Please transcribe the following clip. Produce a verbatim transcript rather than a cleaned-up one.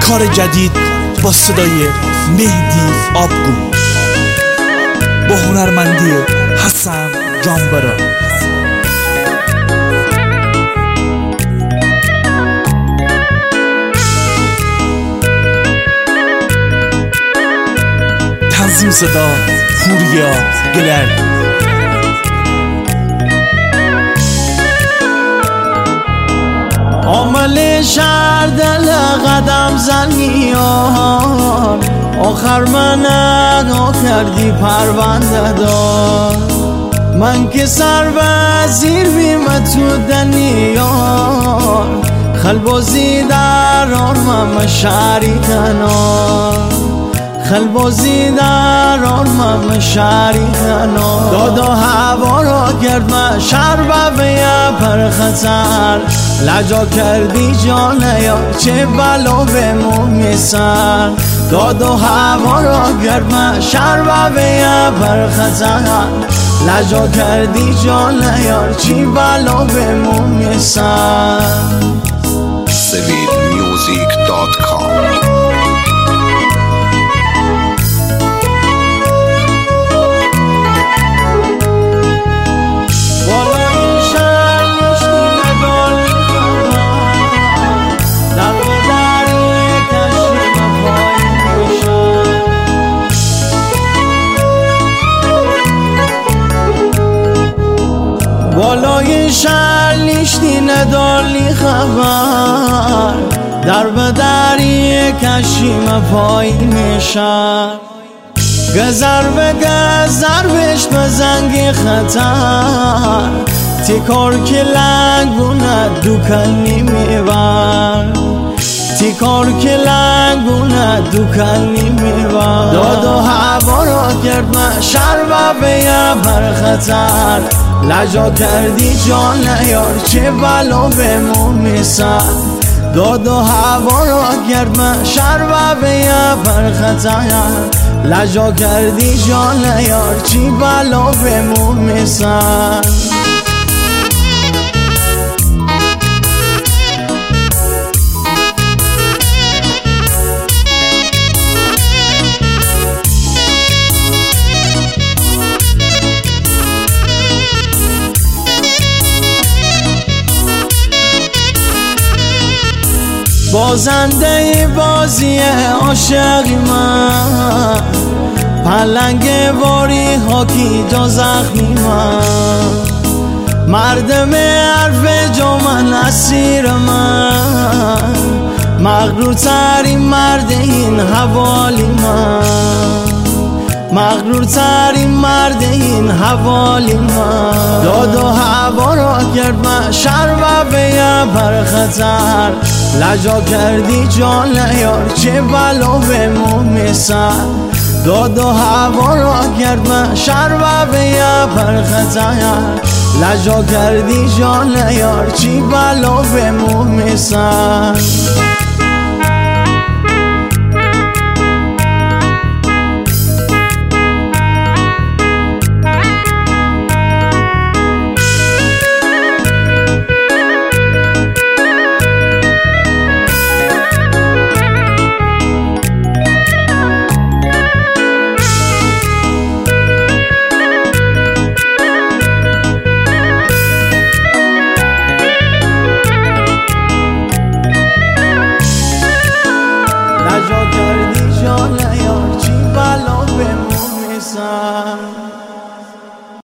کار جدید با صدای مهدی آبگو با هنرمندی حسن جانبرا. تنظیم صدا پوریا گلر. عامل شهر دل قدم زنیان، آخر من ادا کردی پرونده دار. من که سر وزیر بیم تو دنیان، خلبازی در آرمم شهری کنار. خلبازی در آرمم شهری کنار. داد و هوا را کرد من شهر بویه پر خطر. لجا کردی جان یا چه بلا به مو میسر. داد و هوا را کرد من شهر بویه پر خطر. لجا کردی جان یا چه بلا به مو میسر. سوید میوزیک دات کام. بالای شهر لیشتی نداری خبر، در به دری کشیم پایین شهر. گذر به گذر بش به زنگ خطر، تیکار که لنگونه دوکنی میبر. تیکار که لنگونه دوکنی میبر. داد و هوا را کرد من شهر و بیه پر خطر. لجا کردی جان یار چه بلا به مو میسر. داد و هوا را کرد من شهر و بیه پر خطر. لجا کردی جان یار چه بلا به مو میسر. بازنده بازی عاشقی من، پلنگ واری هاکی جا زخمی من. مردم حرف جا من اسیر من، مغرور ترین مرد این حوالی من. مغرور ترین مرد این حوالی من. داد و هوا را کرد من شهر و بیه پر خطر. لجا کردی جان یار چه بلا به مو میسر. داد و هوا را کرد من شهر و بیه پر خطر. لجا کردی جان یار چه بلا به مو میسر.